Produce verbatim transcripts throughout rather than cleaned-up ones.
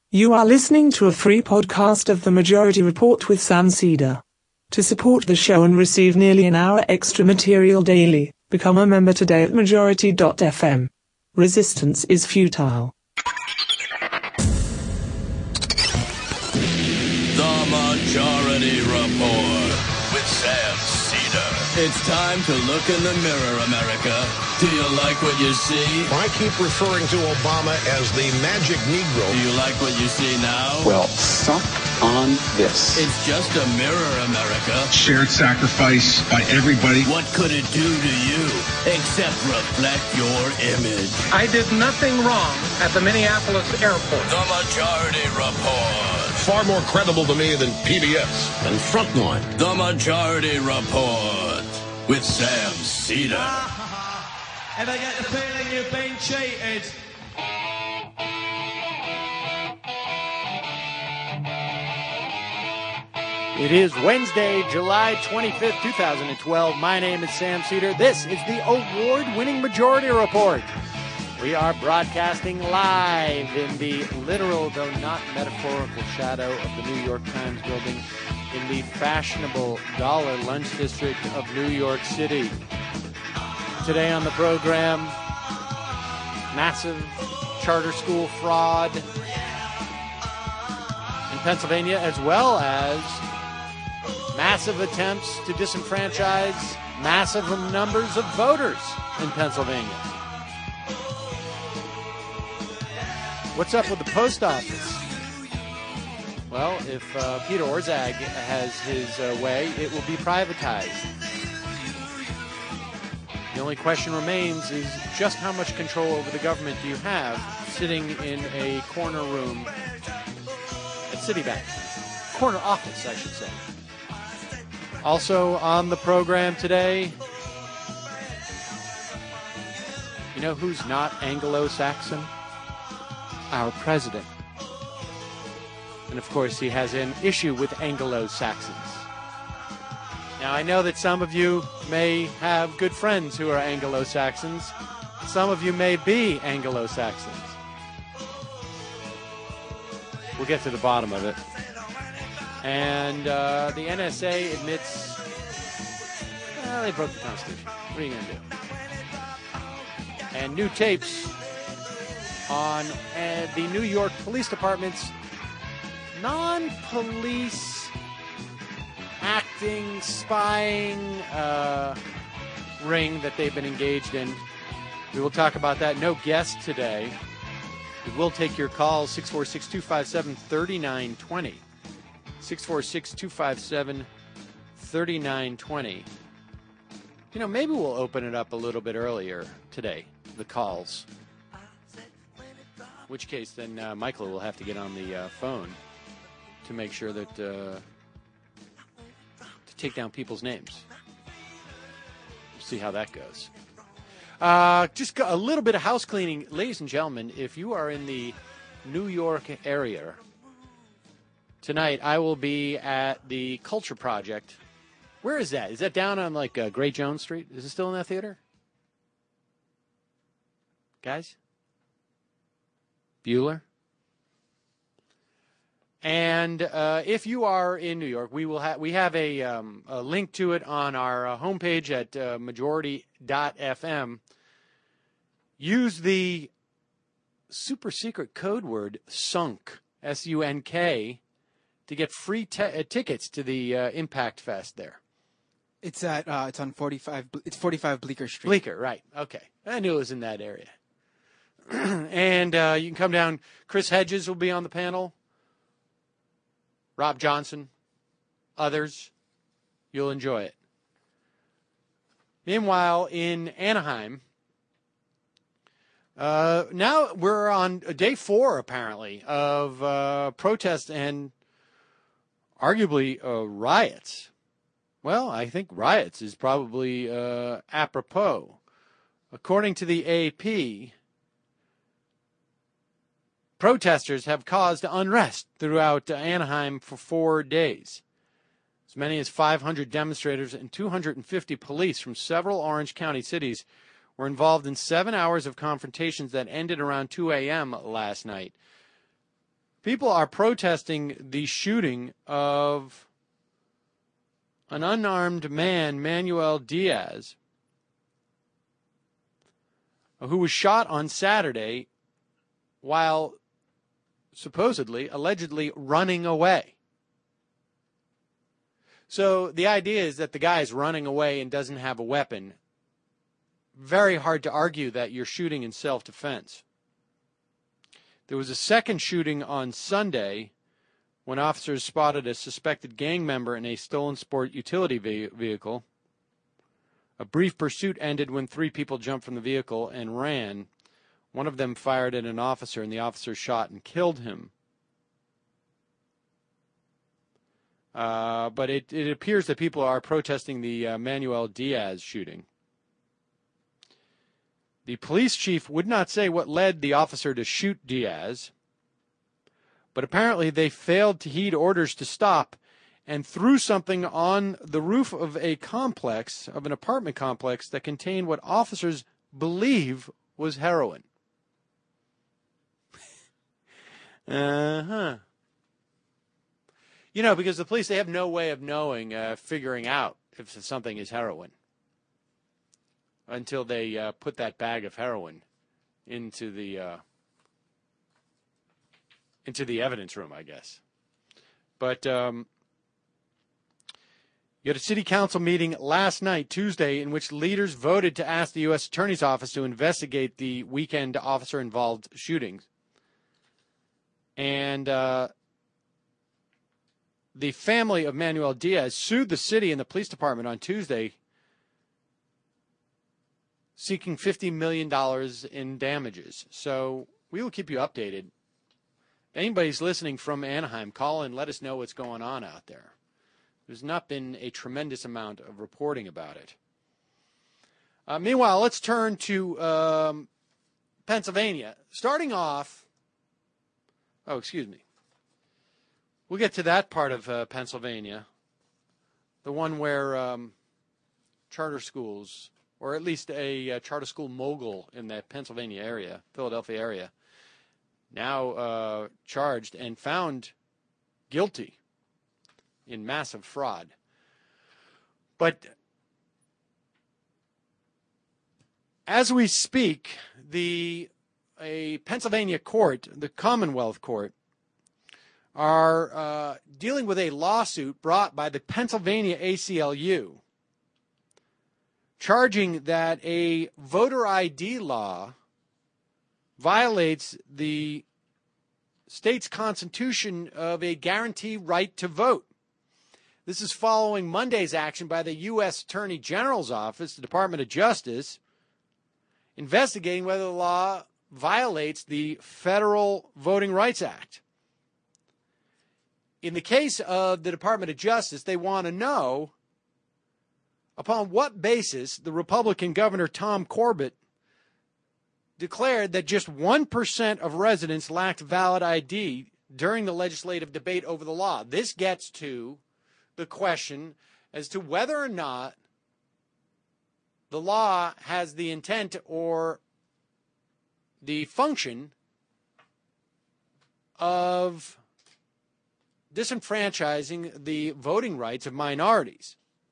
You are listening to a free podcast of The Majority Report with Sam Cedar. To support the show and receive nearly an hour extra material daily, become a member today at majority dot f m. Resistance is futile. The Majority Report with Sam Cedar. It's time to look in the mirror, America. Do you like what you see? I keep referring to Obama as the magic Negro. Do you like what you see now? Well, suck on this. It's just a mirror, America. Shared sacrifice by everybody. What could it do to you except reflect your image? I did nothing wrong at the Minneapolis airport. The Majority Report. Far more credible to me than P B S and Frontline. The Majority Report with Sam Cedar. And I get the feeling you've been cheated. It is Wednesday, July twenty-fifth, twenty twelve. My name is Sam Cedar. This is the award-winning Majority Report. We are broadcasting live in the literal, though not metaphorical, shadow of the New York Times building in the fashionable Dollar Lunch District of New York City. Today on the program, massive charter school fraud in Pennsylvania, as well as massive attempts to disenfranchise massive numbers of voters in Pennsylvania. What's up with the post office? Well, if uh, Peter Orszag has his uh, way, it will be privatized. The only question remains is just how much control over the government do you have sitting in a corner room at Citibank? Corner office, I should say. Also on the program today, you know who's not Anglo-Saxon? Our president. And of course, he has an issue with Anglo-Saxons. Now, I know that some of you may have good friends who are Anglo-Saxons. Some of you may be Anglo-Saxons. We'll get to the bottom of it. And uh, the N S A admits, well, they broke the Constitution. What are you going to do? And new tapes on uh, the New York Police Department's non-police acting, spying uh, ring that they've been engaged in. We will talk about that. No guest today. We will take your calls, six four six, two five seven, three nine two zero. six four six, two five seven, three nine two zero. You know, maybe we'll open it up a little bit earlier today, the calls. In which case, then uh, Michael will have to get on the uh, phone to make sure that, uh, to take down people's names. We'll see how that goes. Uh, just a little bit of house cleaning. Ladies and gentlemen, if you are in the New York area, tonight I will be at the Culture Project. Where is that? Is that down on like uh, Great Jones Street? Is it still in that theater? Guys? Bueller? And uh, if you are in New York, we will have we have a, um, a link to it on our uh, homepage at uh, majority dot f m. Use the super secret code word SUNK, S U N K, to get free te- uh, tickets to the uh, Impact Fest there. It's at uh, it's on forty-five. It's forty-five Bleecker Street. Bleecker, right? Okay, I knew it was in that area. And uh, you can come down. Chris Hedges will be on the panel. Rob Johnson, others. You'll enjoy it. Meanwhile, in Anaheim, uh, now we're on day four, apparently, of uh, protests and arguably uh, riots. Well, I think riots is probably uh, apropos. According to the A P, protesters have caused unrest throughout Anaheim for four days. As many as five hundred demonstrators and two hundred fifty police from several Orange County cities were involved in seven hours of confrontations that ended around two a.m. last night. People are protesting the shooting of an unarmed man, Manuel Diaz, who was shot on Saturday while supposedly, allegedly running away. So the idea is that the guy is running away and doesn't have a weapon. Very hard to argue that you're shooting in self-defense. There was a second shooting on Sunday when officers spotted a suspected gang member in a stolen sport utility vehicle. A brief pursuit ended when three people jumped from the vehicle and ran. One of them fired at an officer, and the officer shot and killed him. Uh, but it, it appears that people are protesting the uh, Manuel Diaz shooting. The police chief would not say what led the officer to shoot Diaz, but apparently they failed to heed orders to stop and threw something on the roof of a complex, of an apartment complex, that contained what officers believe was heroin. uh-huh. You know, because the police, they have no way of knowing, uh, figuring out if something is heroin until they uh, put that bag of heroin into the uh, into the evidence room, I guess. But um, you had a city council meeting last night, Tuesday, in which leaders voted to ask the U S Attorney's Office to investigate the weekend officer-involved shootings. And uh, the family of Manuel Diaz sued the city and the police department on Tuesday, seeking fifty million dollars in damages. So we will keep you updated. If anybody's listening from Anaheim, call and let us know what's going on out there. There's not been a tremendous amount of reporting about it. Uh, meanwhile, let's turn to um, Pennsylvania. Starting off, oh, excuse me. We'll get to that part of uh, Pennsylvania, the one where um, charter schools, or at least a uh, charter school mogul in that Pennsylvania area, Philadelphia area, now uh, charged and found guilty in massive fraud. But as we speak, the a Pennsylvania court, the Commonwealth Court, are uh, dealing with a lawsuit brought by the Pennsylvania A C L U, charging that a voter I D law violates the state's constitution of a guaranteed right to vote. This is following Monday's action by the U S Attorney General's Office, the Department of Justice, investigating whether the law violates the Federal Voting Rights Act. In the case of the Department of Justice, they want to know upon what basis the Republican Governor Tom Corbett declared that just one percent of residents lacked valid I D during the legislative debate over the law. This gets to the question as to whether or not the law has the intent or the function of disenfranchising the voting rights of minorities.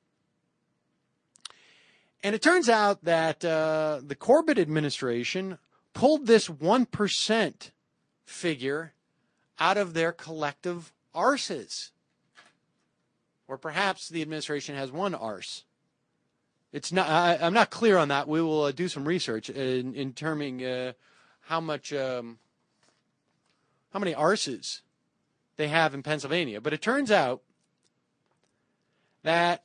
And it turns out that uh, the Corbett administration pulled this one percent figure out of their collective arses. Or perhaps the administration has one arse. It's not. I, I'm not clear on that. We will uh, do some research in, in terming uh, how much, um, how many arses they have in Pennsylvania. But it turns out that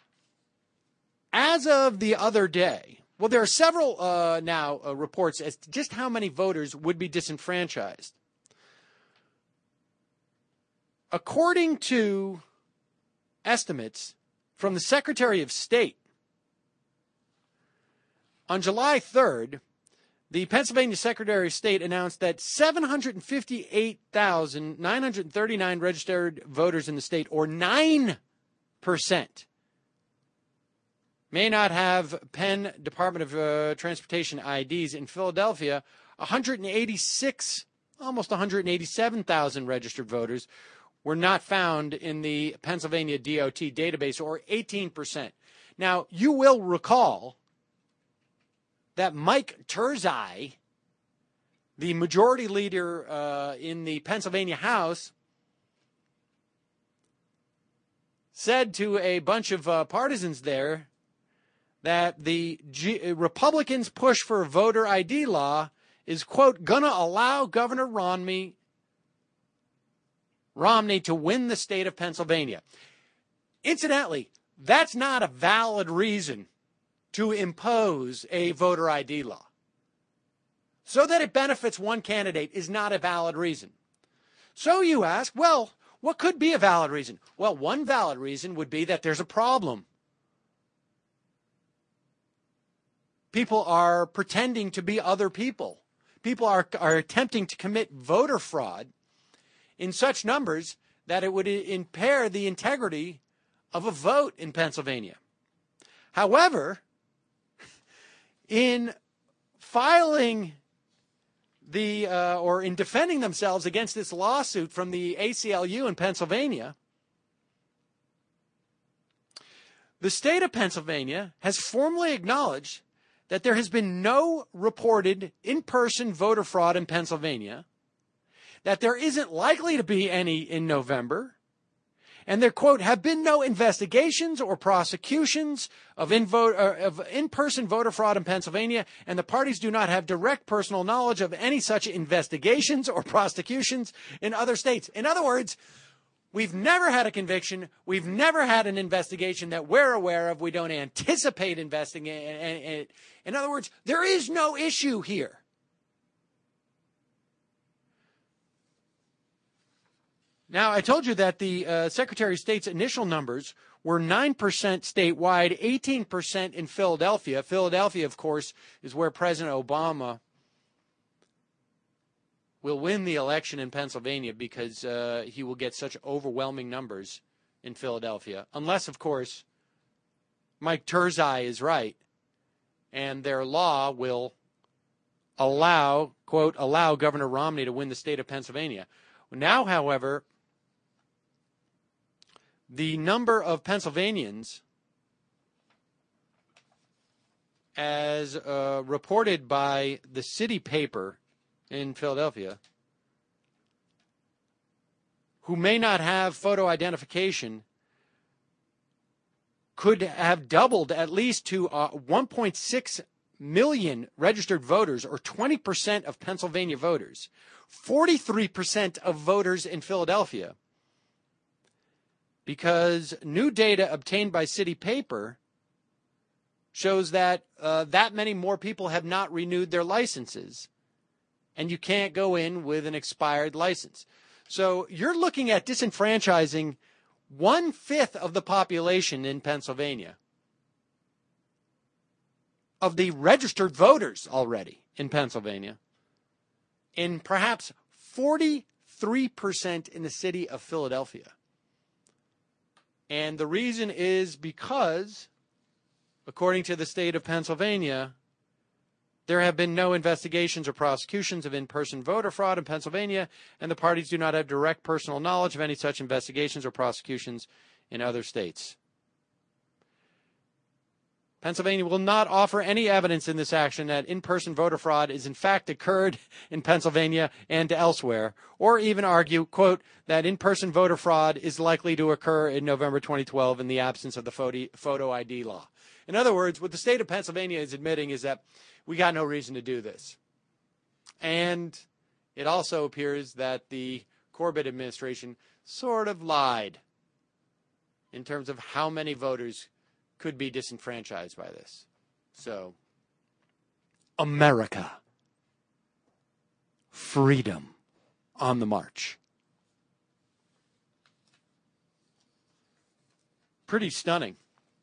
as of the other day, well, there are several uh, now uh, reports as to just how many voters would be disenfranchised. According to estimates from the Secretary of State, on July third, the Pennsylvania Secretary of State announced that seven hundred fifty-eight thousand nine hundred thirty-nine registered voters in the state, or nine percent, may not have Penn Department of uh, Transportation I Ds. In Philadelphia, one hundred eighty-six almost one hundred eighty-seven thousand registered voters were not found in the Pennsylvania D O T database, or eighteen percent. Now, you will recall that Mike Turzai, the majority leader uh, in the Pennsylvania House, said to a bunch of uh, partisans there that the G- Republicans' push for a voter I D law is, quote, gonna allow Governor Romney, Romney to win the state of Pennsylvania. Incidentally, that's not a valid reason to impose a voter I D law. So that it benefits one candidate is not a valid reason. So you ask, well, what could be a valid reason? Well, one valid reason would be that there's a problem. People are pretending to be other people. People are, are attempting to commit voter fraud in such numbers that it would impair the integrity of a vote in Pennsylvania. However, in filing the uh, or in defending themselves against this lawsuit from the A C L U in Pennsylvania, the state of Pennsylvania has formally acknowledged that there has been no reported in-person voter fraud in Pennsylvania, that there isn't likely to be any in November, and there, quote, have been no investigations or prosecutions of, in vote, uh, of in-person voter fraud in Pennsylvania, and the parties do not have direct personal knowledge of any such investigations or prosecutions in other states. In other words, we've never had a conviction. We've never had an investigation that we're aware of. We don't anticipate investigating. In other words, there is no issue here. Now, I told you that the uh, Secretary of State's initial numbers were nine percent statewide, eighteen percent in Philadelphia. Philadelphia, of course, is where President Obama will win the election in Pennsylvania because uh, he will get such overwhelming numbers in Philadelphia. Unless, of course, Mike Turzai is right and their law will allow, quote, allow Governor Romney to win the state of Pennsylvania. Now, however, the number of Pennsylvanians, as uh, reported by the city paper in Philadelphia, who may not have photo identification, could have doubled at least to uh, one point six million registered voters, or twenty percent of Pennsylvania voters, forty-three percent of voters in Philadelphia, because new data obtained by city paper shows that uh, that many more people have not renewed their licenses, and you can't go in with an expired license. So you're looking at disenfranchising one-fifth of the population in Pennsylvania, of the registered voters already in Pennsylvania, and perhaps forty-three percent in the city of Philadelphia. And the reason is because, according to the state of Pennsylvania, there have been no investigations or prosecutions of in-person voter fraud in Pennsylvania, and the parties do not have direct personal knowledge of any such investigations or prosecutions in other states. Pennsylvania will not offer any evidence in this action that in-person voter fraud is in fact occurred in Pennsylvania and elsewhere, or even argue, quote, that in-person voter fraud is likely to occur in November twenty twelve in the absence of the photo I D law. In other words, what the state of Pennsylvania is admitting is that we got no reason to do this. And it also appears that the Corbett administration sort of lied in terms of how many voters could be disenfranchised by this. So, America. Freedom on the march. Pretty stunning.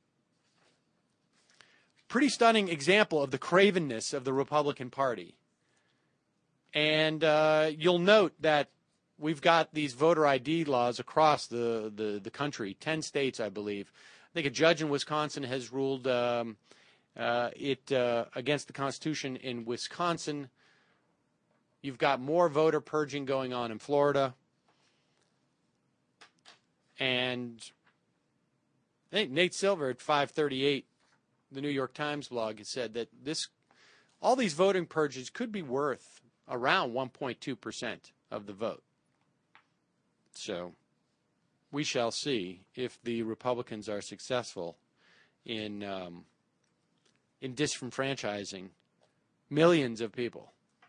Pretty stunning example of the cravenness of the Republican Party. And uh, you'll note that we've got these voter I D laws across the, the, the country, ten states, I believe. I think a judge in Wisconsin has ruled um, uh, it uh, against the Constitution in Wisconsin. You've got more voter purging going on in Florida. And I think Nate Silver at five thirty-eight, the New York Times blog, has said that this, all these voting purges could be worth around one point two percent of the vote. So we shall see if the Republicans are successful in um, in disenfranchising millions of people.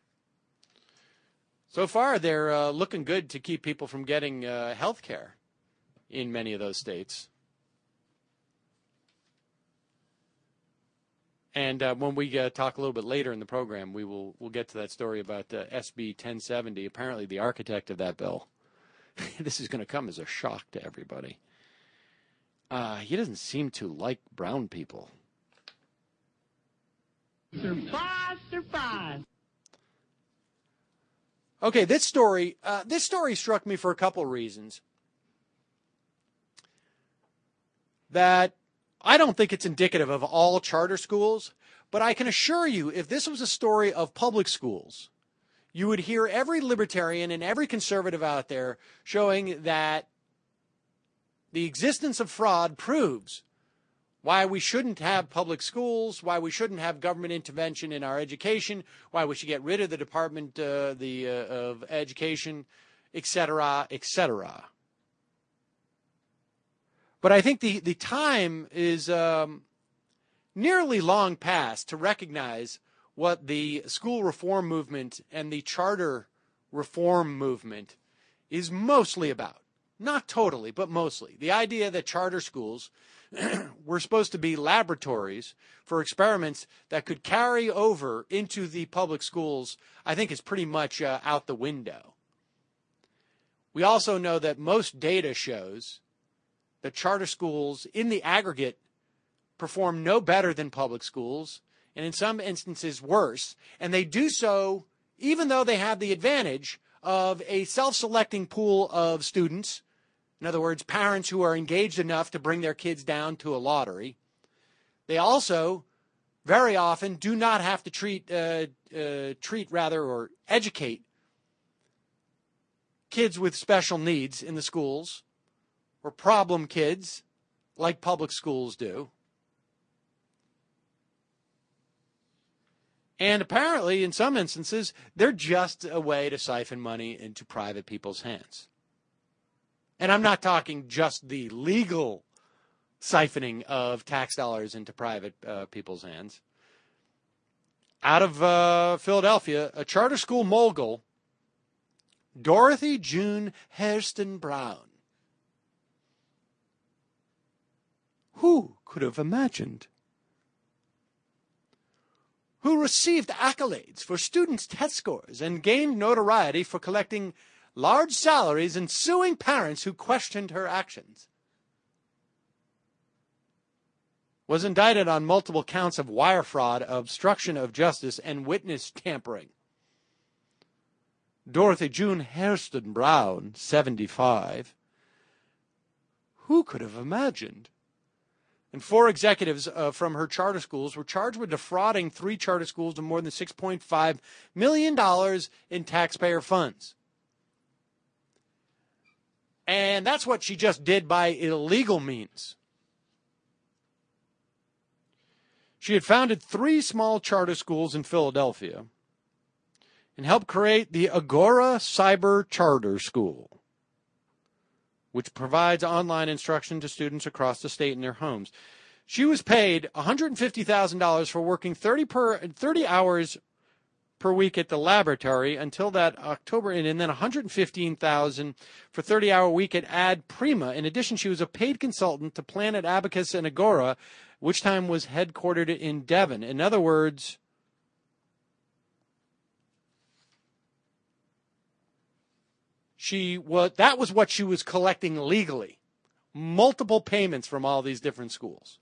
So far, they're uh, looking good to keep people from getting uh, health care in many of those states. And uh, when we uh, talk a little bit later in the program, we will we'll get to that story about uh, S B ten seventy. Apparently, the architect of that bill, this is going to come as a shock to everybody. Uh, he doesn't seem to like brown people. Surprise, surprise. Okay, this story, uh, this story struck me for a couple of reasons. That I don't think it's indicative of all charter schools, but I can assure you, if this was a story of public schools, you would hear every libertarian and every conservative out there showing that the existence of fraud proves why we shouldn't have public schools, why we shouldn't have government intervention in our education, why we should get rid of the Department uh, the, uh, of Education, et cetera, et cetera. But I think the, the time is um, nearly long past to recognize what the school reform movement and the charter reform movement is mostly about. Not totally, but mostly. The idea that charter schools were supposed to be laboratories for experiments that could carry over into the public schools, I think is pretty much uh, out the window. We also know that most data shows that charter schools in the aggregate perform no better than public schools, and in some instances worse, and they do so even though they have the advantage of a self-selecting pool of students, in other words, parents who are engaged enough to bring their kids down to a lottery. They also very often do not have to treat, uh, uh, treat rather, or educate kids with special needs in the schools, or problem kids, like public schools do. And apparently, in some instances, they're just a way to siphon money into private people's hands. And I'm not talking just the legal siphoning of tax dollars into private uh, people's hands. Out of uh, Philadelphia, a charter school mogul, Dorothy June Hairston Brown. Who could have imagined? Who received accolades for students' test scores and gained notoriety for collecting large salaries and suing parents who questioned her actions, was indicted on multiple counts of wire fraud, obstruction of justice, and witness tampering. Dorothy June Hairston Brown, seventy-five. Who could have imagined? And four executives uh, from her charter schools were charged with defrauding three charter schools of more than six point five million dollars in taxpayer funds. And that's what she just did by illegal means. She had founded three small charter schools in Philadelphia and helped create the Agora Cyber Charter School, which provides online instruction to students across the state in their homes. She was paid one hundred fifty thousand dollars for working thirty, per, thirty hours per week at the laboratory until that October, and then one hundred fifteen thousand dollars for thirty-hour week at Ad Prima. In addition, she was a paid consultant to Planet Abacus and Agora, which time was headquartered in Devon. In other words, she was, that was what she was collecting legally. Multiple payments from all these different schools.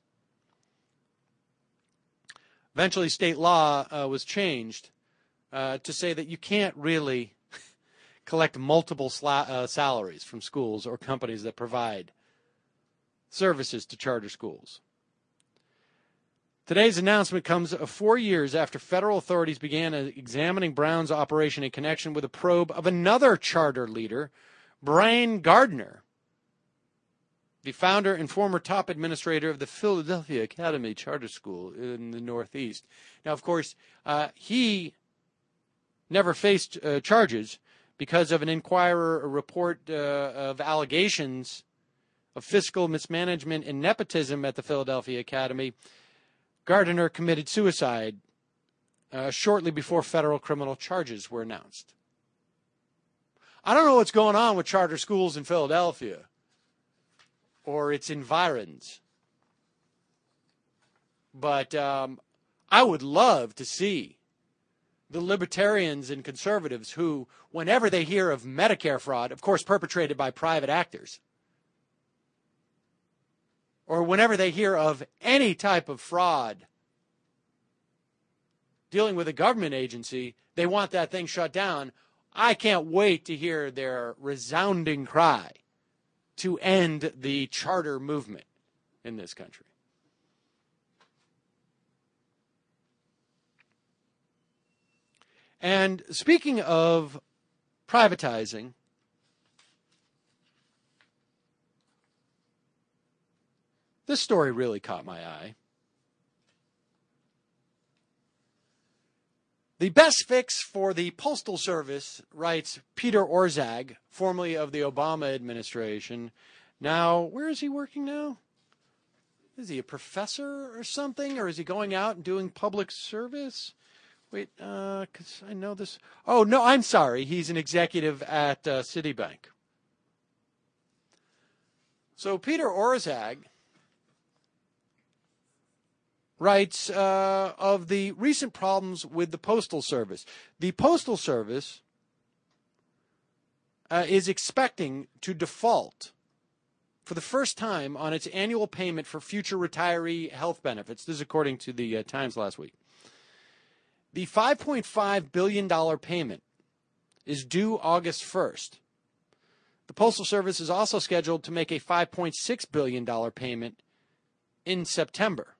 Eventually, state law uh, was changed uh, to say that you can't really collect multiple sla- uh, salaries from schools or companies that provide services to charter schools. Today's announcement comes four years after federal authorities began examining Brown's operation in connection with a probe of another charter leader, Brian Gardner, the founder and former top administrator of the Philadelphia Academy Charter School in the Northeast. Now, of course, uh, he never faced uh, charges because of an Inquirer report uh, of allegations of fiscal mismanagement and nepotism at the Philadelphia Academy. Gardner committed suicide uh, shortly before federal criminal charges were announced. I don't know what's going on with charter schools in Philadelphia or its environs, but um, I would love to see the libertarians and conservatives who, whenever they hear of Medicare fraud, of course perpetrated by private actors, or whenever they hear of any type of fraud dealing with a government agency, they want that thing shut down. I can't wait to hear their resounding cry to end the charter movement in this country. And speaking of privatizing, this story really caught my eye. The best fix for the Postal Service, writes Peter Orszag, formerly of the Obama administration. Now, where is he working now? Is he a professor or something? Or is he going out and doing public service? Wait, uh, because I know this. Oh, no, I'm sorry. He's an executive at uh, Citibank. So Peter Orszag writes uh, of the recent problems with the Postal Service. The Postal Service uh, is expecting to default for the first time on its annual payment for future retiree health benefits. This is according to the uh, Times last week. The five point five billion dollars payment is due August first. The Postal Service is also scheduled to make a five point six billion dollars payment in September.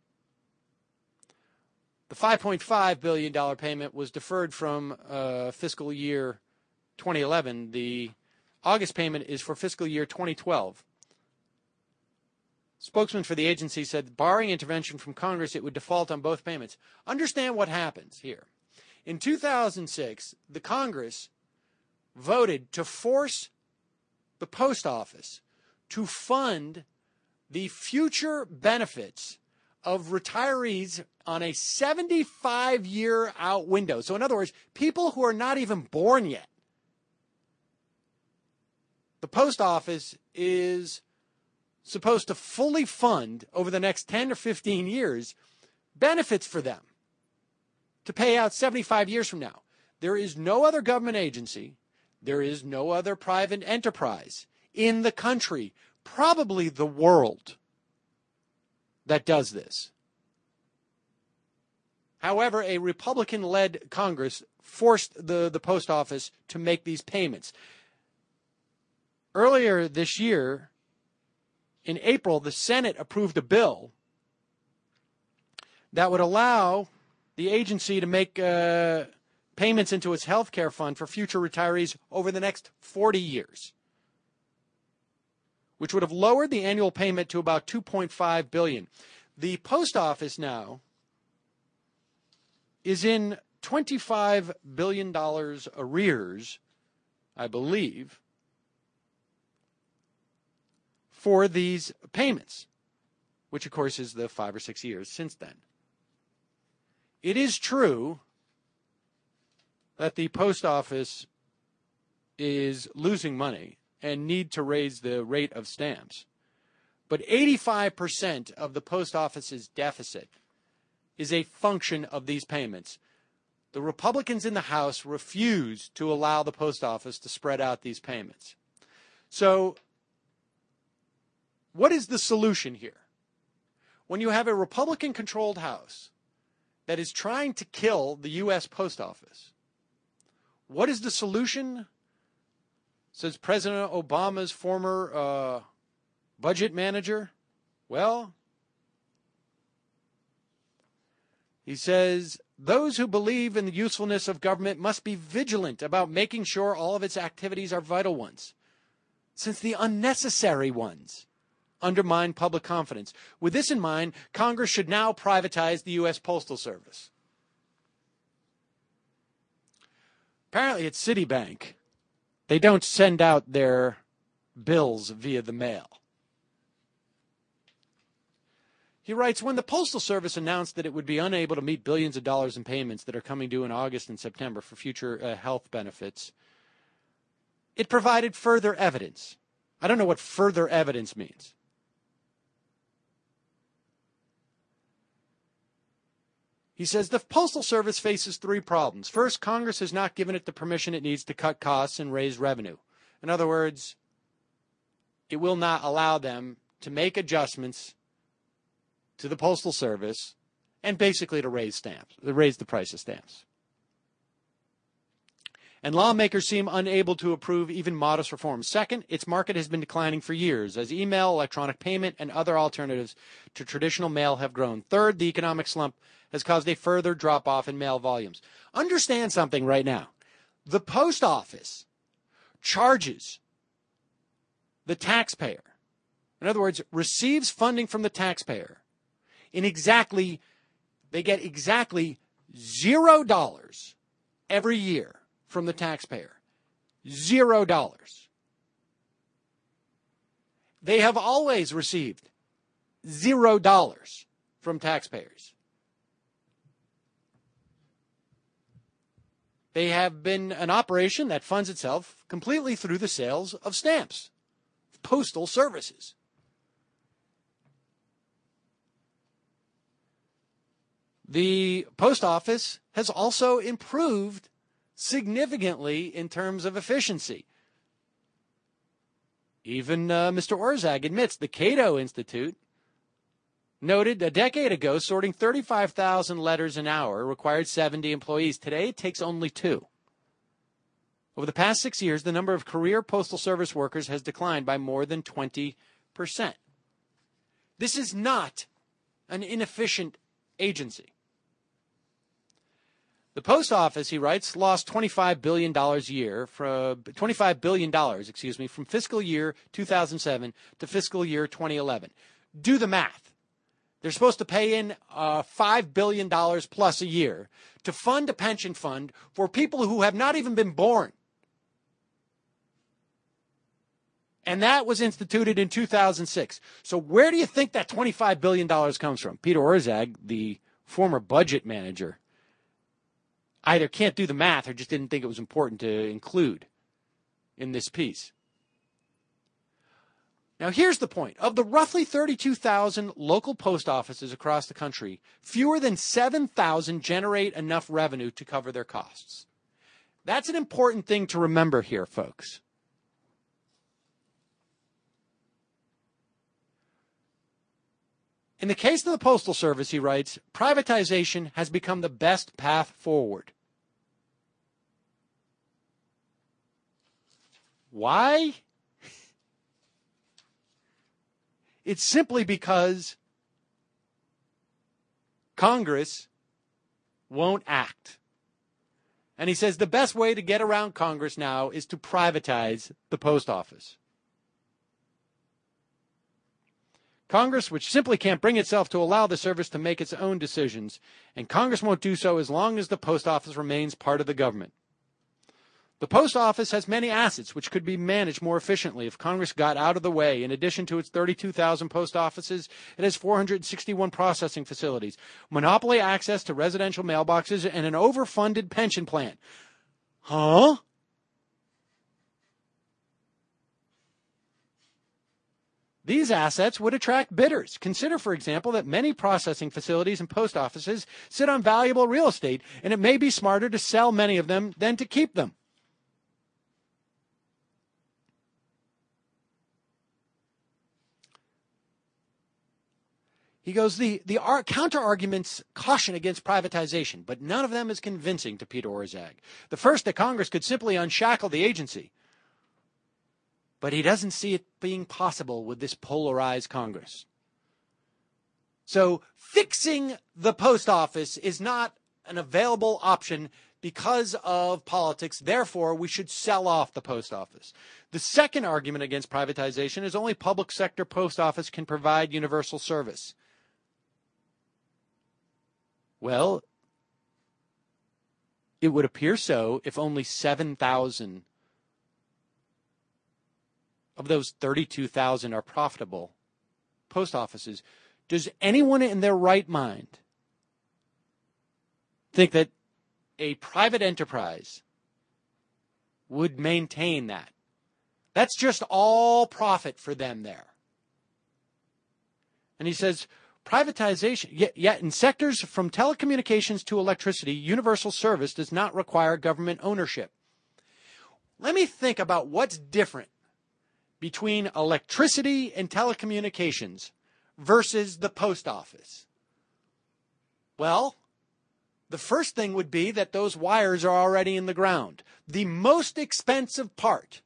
The five point five billion dollars payment was deferred from uh, fiscal year twenty eleven. The August payment is for fiscal year twenty twelve. Spokesman for the agency said, barring intervention from Congress, it would default on both payments. Understand what happens here. In two thousand six, the Congress voted to force the post office to fund the future benefits of retirees on a seventy-five year out window. So in other words, people who are not even born yet. The post office is supposed to fully fund over the next ten or fifteen years benefits for them to pay out seventy-five years from now. There is no other government agency, there is no other private enterprise in the country, probably the world, that does this. However, a Republican-led Congress forced the, the post office to make these payments. Earlier this year, in April, the Senate approved a bill that would allow the agency to make uh, payments into its health care fund for future retirees over the next forty years, which would have lowered the annual payment to about two point five billion dollars. The post office now is in twenty-five billion dollars arrears, I believe, for these payments, which, of course, is the five or six years since then. It is true that the post office is losing money and need to raise the rate of stamps. But eighty-five percent of the post office's deficit is a function of these payments. The Republicans in the House refuse to allow the post office to spread out these payments. So, what is the solution here? When you have a Republican-controlled House that is trying to kill the U S Post Office, what is the solution? Says President Obama's former uh, budget manager. Well, He says, those who believe in the usefulness of government must be vigilant about making sure all of its activities are vital ones, since the unnecessary ones undermine public confidence. With this in mind, Congress should now privatize the U S Postal Service. Apparently at Citibank, they don't send out their bills via the mail. He writes, when the Postal Service announced that it would be unable to meet billions of dollars in payments that are coming due in August and September for future uh, health benefits, it provided further evidence. I don't know what further evidence means. He says the Postal Service faces three problems. First, Congress has not given it the permission it needs to cut costs and raise revenue. In other words, it will not allow them to make adjustments to the Postal Service and basically to raise stamps, to raise the price of stamps. And lawmakers seem unable to approve even modest reforms. Second, its market has been declining for years as email, electronic payment, and other alternatives to traditional mail have grown. Third, the economic slump has caused a further drop-off in mail volumes. Understand something right now. The post office charges the taxpayer, in other words, receives funding from the taxpayer in exactly, they get exactly zero dollars every year from the taxpayer. Zero dollars. They have always received zero dollars from taxpayers. They have been an operation that funds itself completely through the sales of stamps, postal services. The post office has also improved significantly in terms of efficiency. Even uh, Mister Orszag admits the Cato Institute noted a decade ago sorting thirty-five thousand letters an hour required seventy employees. Today it takes only two. Over the past six years, the number of career postal service workers has declined by more than twenty percent. This is not an inefficient agency. The post office, he writes, lost twenty-five billion dollars a year from twenty-five billion dollars, excuse me, from fiscal year two thousand seven to fiscal year twenty eleven. Do the math. They're supposed to pay in uh, five billion dollars plus a year to fund a pension fund for people who have not even been born. And that was instituted in two thousand six. So where do you think that twenty-five billion dollars comes from? Peter Orszag, the former budget manager, either can't do the math or just didn't think it was important to include in this piece. Now, here's the point. Of the roughly thirty-two thousand local post offices across the country, fewer than seven thousand generate enough revenue to cover their costs. That's an important thing to remember here, folks. In the case of the Postal Service, he writes, privatization has become the best path forward. Why? It's simply because Congress won't act. And he says the best way to get around Congress now is to privatize the post office. Congress, which simply can't bring itself to allow the service to make its own decisions, and Congress won't do so as long as the post office remains part of the government. The post office has many assets which could be managed more efficiently if Congress got out of the way. In addition to its thirty-two thousand post offices, it has four hundred sixty-one processing facilities, monopoly access to residential mailboxes, and an overfunded pension plan. Huh? These assets would attract bidders. Consider, for example, that many processing facilities and post offices sit on valuable real estate, and it may be smarter to sell many of them than to keep them. He goes, the, the ar- counter-arguments caution against privatization, but none of them is convincing to Peter Orszag. The first, that Congress could simply unshackle the agency. But he doesn't see it being possible with this polarized Congress. So fixing the post office is not an available option because of politics. Therefore, we should sell off the post office. The second argument against privatization is only public sector post office can provide universal service. Well, it would appear so if only seven thousand of those thirty-two thousand are profitable post offices. Does anyone in their right mind think that a private enterprise would maintain that? That's just all profit for them there. And he says, privatization, yet, yet in sectors from telecommunications to electricity, universal service does not require government ownership. Let me think about what's different between electricity and telecommunications versus the post office. Well, the first thing would be that those wires are already in the ground. The most expensive part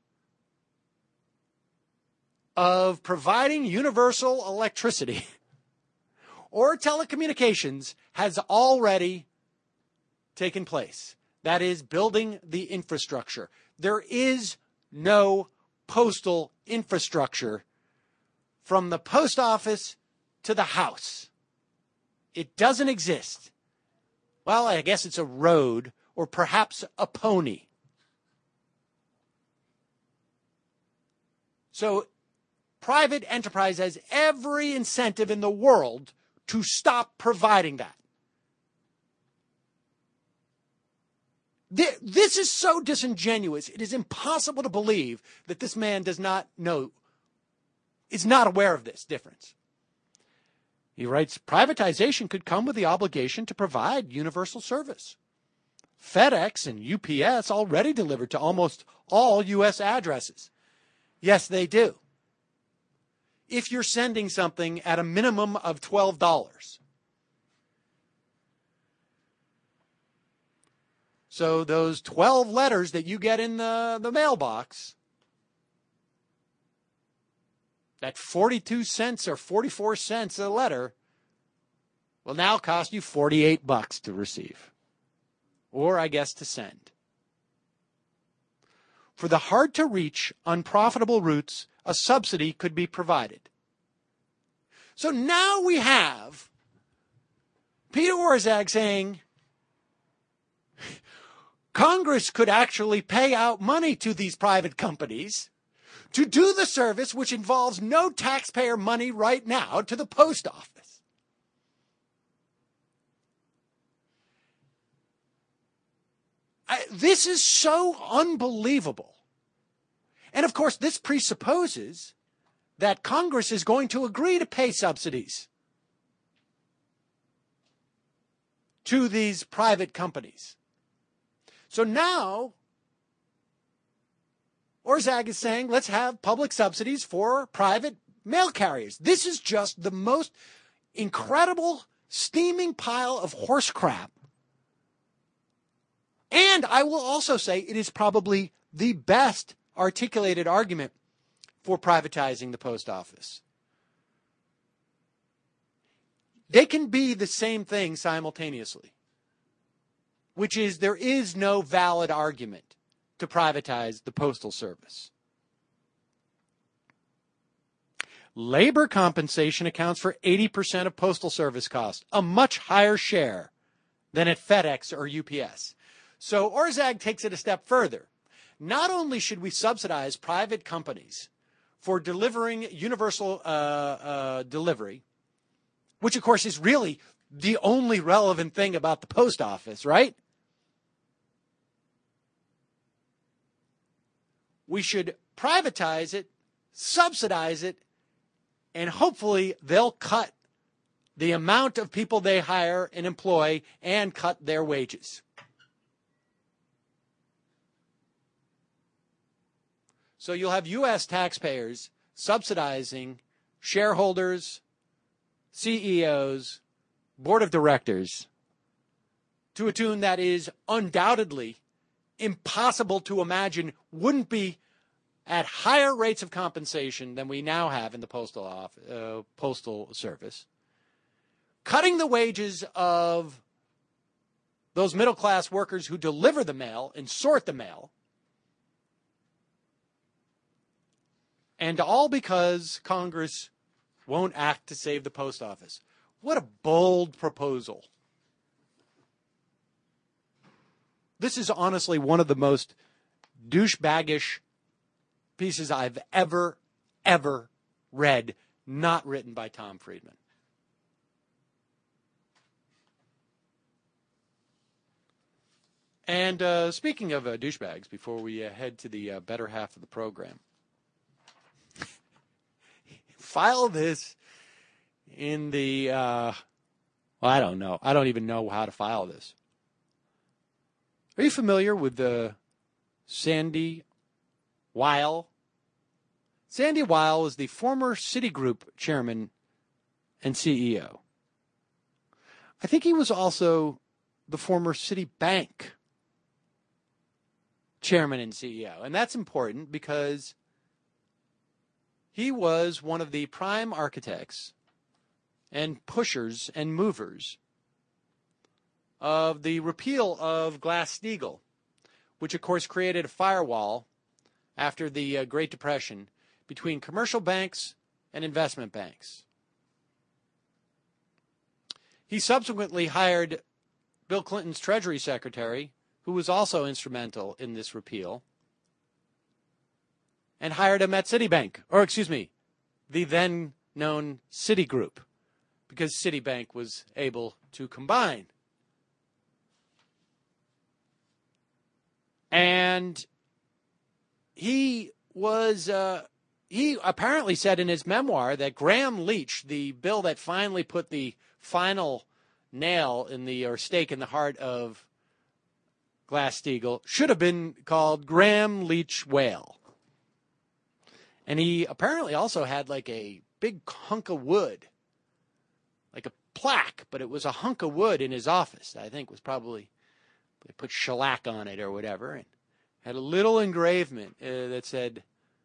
of providing universal electricity or telecommunications has already taken place. That is, building the infrastructure. There is no postal infrastructure from the post office to the house. It doesn't exist. Well, I guess it's a road or perhaps a pony. So private enterprise has every incentive in the world to stop providing that. This is so disingenuous. It is impossible to believe that this man does not know, is not aware of this difference. He writes, privatization could come with the obligation to provide universal service. FedEx and U P S already deliver to almost all U S addresses. Yes, they do. If you're sending something at a minimum of twelve dollars. So those twelve letters that you get in the, the mailbox, that forty-two cents or forty-four cents a letter, will now cost you forty-eight bucks to receive. Or, I guess, to send. For the hard-to-reach, unprofitable routes, a subsidy could be provided. So now we have Peter Orszag saying Congress could actually pay out money to these private companies to do the service which involves no taxpayer money right now to the post office. I, this is so unbelievable. And of course, this presupposes that Congress is going to agree to pay subsidies to these private companies. So now, Orszag is saying, let's have public subsidies for private mail carriers. This is just the most incredible steaming pile of horse crap. And I will also say it is probably the best articulated argument for privatizing the post office. They can be the same thing simultaneously, which is there is no valid argument to privatize the postal service. Labor compensation accounts for eighty percent of postal service costs, a much higher share than at FedEx or U P S. So Orszag takes it a step further. Not only should we subsidize private companies for delivering universal uh, uh, delivery, which of course is really the only relevant thing about the post office, right? We should privatize it, subsidize it, and hopefully they'll cut the amount of people they hire and employ and cut their wages. So you'll have U S taxpayers subsidizing shareholders, C E Os, board of directors to a tune that is undoubtedly impossible to imagine wouldn't be at higher rates of compensation than we now have in the postal office, uh, postal service. cutting the wages of those middle-class workers who deliver the mail and sort the mail. And all because Congress won't act to save the post office. What a bold proposal. This is honestly one of the most douchebaggish pieces I've ever, ever read, not written by Tom Friedman. And uh, speaking of uh, douchebags, before we uh, head to the uh, better half of the program, file this in the, uh, well, I don't know. I don't even know how to file this. Are you familiar with the Sandy Weil? Sandy Weil is the former Citigroup chairman and C E O. I think he was also the former Citibank chairman and C E O. And that's important because he was one of the prime architects and pushers and movers of the repeal of Glass-Steagall, which, of course, created a firewall after the uh, Great Depression between commercial banks and investment banks. He subsequently hired Bill Clinton's Treasury Secretary, who was also instrumental in this repeal, and hired him at Citibank, or excuse me, the then known Citigroup, because Citibank was able to combine. And he was, uh, he apparently said in his memoir that Graham Leach, the bill that finally put the final nail in the, or stake in the heart of Glass-Steagall, should have been called Graham Leach Whale. And he apparently also had like a big hunk of wood, like a plaque, but it was a hunk of wood in his office. I think was probably, they put shellac on it or whatever, and had a little engravement uh, that said,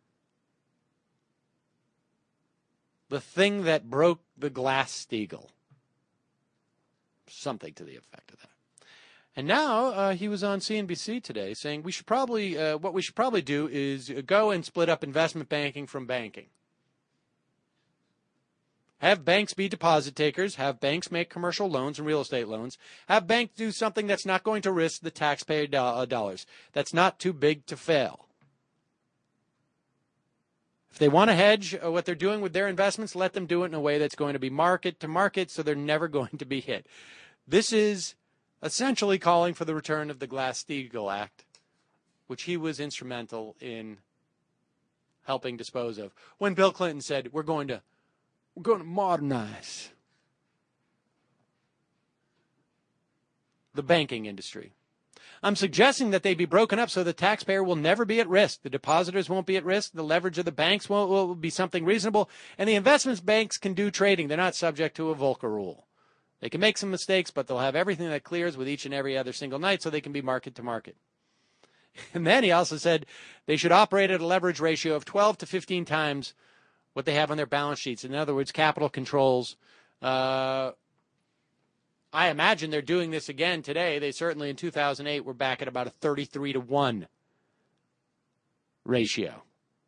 "The thing that broke the Glass-Steagall." Something to the effect of that. And now uh, he was on C N B C today saying we should probably, uh, what we should probably do is go and split up investment banking from banking. Have banks be deposit takers. Have banks make commercial loans and real estate loans. Have banks do something that's not going to risk the taxpayer do- dollars. That's not too big to fail. If they want to hedge what they're doing with their investments, let them do it in a way that's going to be market to market, so they're never going to be hit. This is essentially calling for the return of the Glass-Steagall Act, which he was instrumental in helping dispose of. When Bill Clinton said, we're going to We're going to modernize the banking industry. I'm suggesting that they be broken up so the taxpayer will never be at risk. The depositors won't be at risk. The leverage of the banks won't, will be something reasonable. And the investment banks can do trading. They're not subject to a Volcker rule. They can make some mistakes, but they'll have everything that clears with each and every other single night so they can be market to market. And then he also said they should operate at a leverage ratio of twelve to fifteen times what they have on their balance sheets. In other words, capital controls. Uh, I imagine they're doing this again today. They certainly in two thousand eight were back at about a thirty-three to one ratio.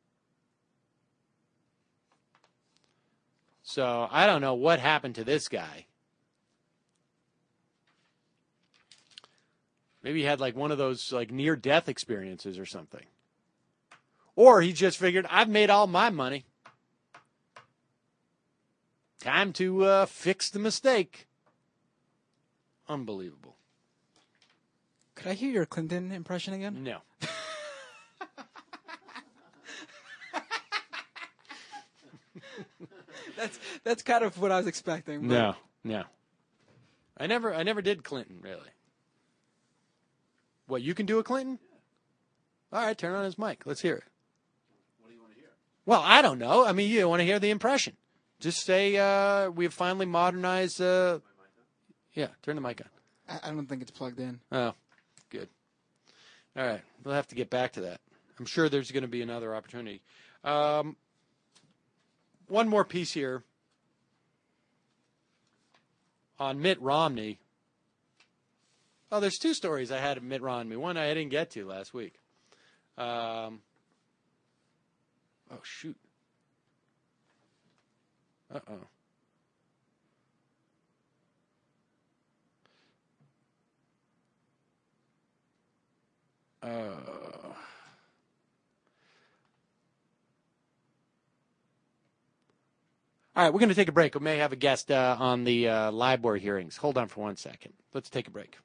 So I don't know what happened to this guy. Maybe he had like one of those like near-death experiences or something. Or he just figured, I've made all my money. Time to uh, fix the mistake. Unbelievable. Could I hear your Clinton impression again? No. that's that's kind of what I was expecting. But... No, no. I never, I never did Clinton really. What, you can do a Clinton? All right, turn on his mic. Let's hear it. What do you want to hear? Well, I don't know. I mean, you want to hear the impression. Just say uh, we've finally modernized. Uh... Yeah, turn the mic on. I don't think it's plugged in. Oh, good. All right, we'll have to get back to that. I'm sure there's going to be another opportunity. Um, one more piece here. on Mitt Romney. Oh, there's two stories I had of Mitt Romney. One I didn't get to last week. Um, oh, shoot. Uh-oh. Uh, all right, we're going to take a break. We may have a guest uh, on the uh, LIBOR hearings. Hold on for one second. Let's take a break.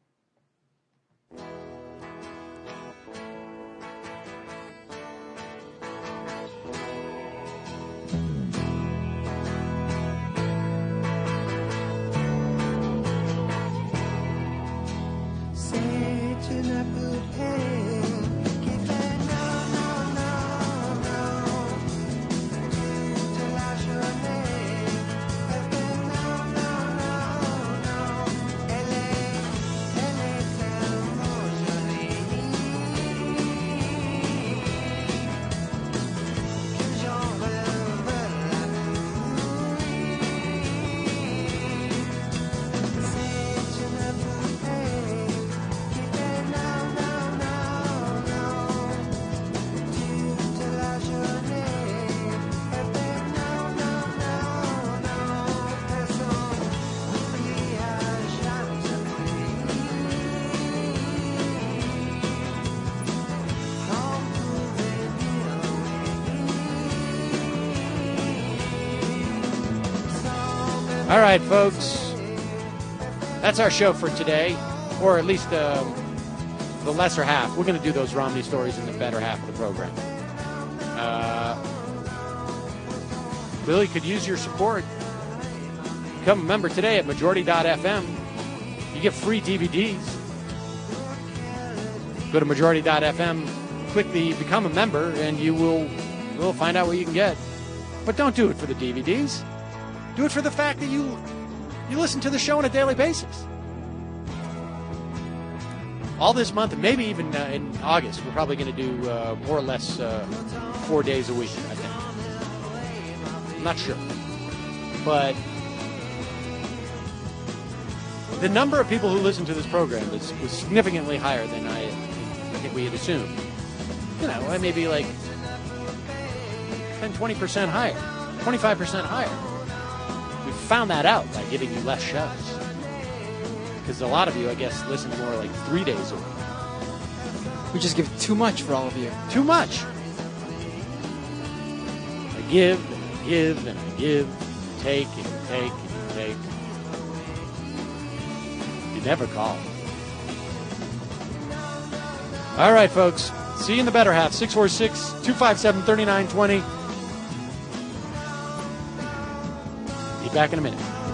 All right, folks, that's our show for today, or at least uh, the lesser half. We're going to do those Romney stories in the better half of the program. Uh, Billy could use your support. Become a member today at majority dot f m. You get free D V Ds. Go to majority dot f m, click the Become a Member, and you will will find out what you can get. But don't do it for the D V Ds. Do it for the fact that you you listen to the show on a daily basis. All this month, and maybe even uh, in August, we're probably going to do uh, more or less uh, four days a week, I think. I'm not sure. But the number of people who listen to this program is, was significantly higher than I, I think we had assumed. You know, maybe like ten, twenty percent higher, twenty-five percent higher. We found that out by giving you less shows. Because a lot of you, I guess, listen more like three days a week. We just give too much for all of you. Too much. I give and I give and I give, and take and take and take. You never call. All right, folks. See you in the better half. six four six, two five seven, three nine two zero. Be back in a minute.